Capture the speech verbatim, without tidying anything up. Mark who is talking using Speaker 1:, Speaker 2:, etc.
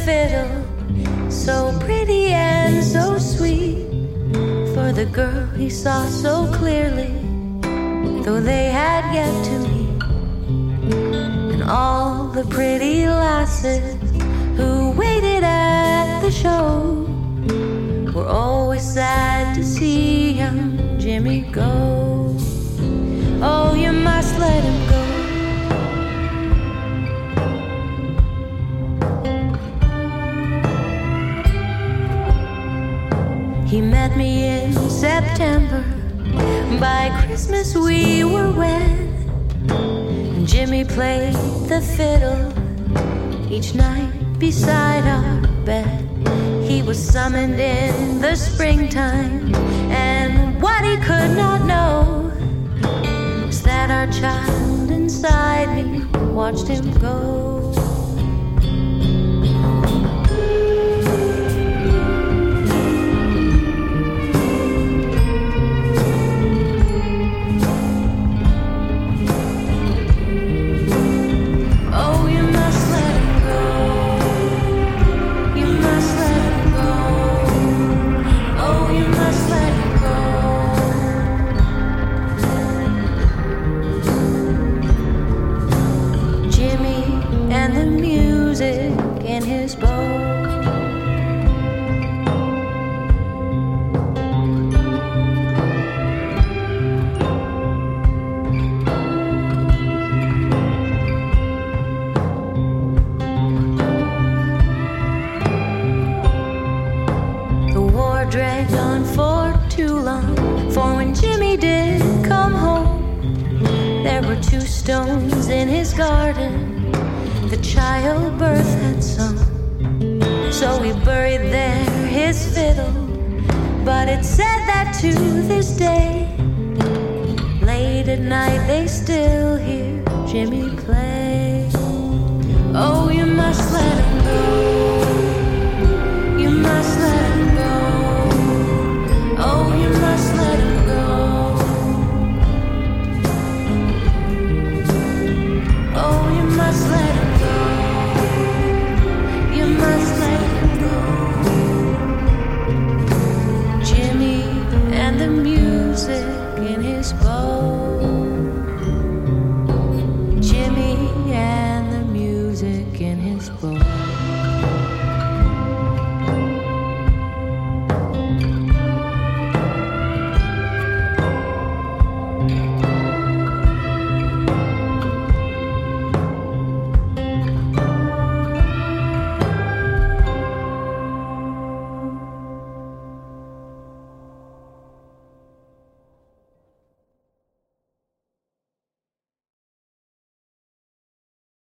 Speaker 1: fiddle, so pretty and so sweet, for the girl he saw so clearly, though they had yet to meet. And all the pretty lasses who waited at the show were always sad to see young Jimmy go. Oh, you must let him go. He met me in September. By Christmas we were wed. And Jimmy played the fiddle each night beside our bed. He was summoned in the springtime, and what he could not know was that our child inside me watched him go. Dragged on for too long, for when Jimmy did come home, there were two stones in his garden the childbirth had sung. So we buried there his fiddle, but it said that to this day, late at night they still hear Jimmy